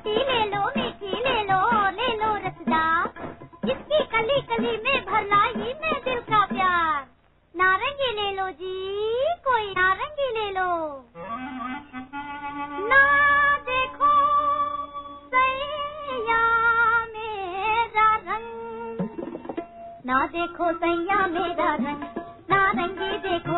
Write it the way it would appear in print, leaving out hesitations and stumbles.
ले लो रसदार, इसकी कली कली में भर लाई मैं दिल का प्यार। नारंगी ले लो जी, कोई नारंगी ले लो। ना देखो सैया मेरा रंग, ना देखो सैया मेरा रंग, नारंगी देखो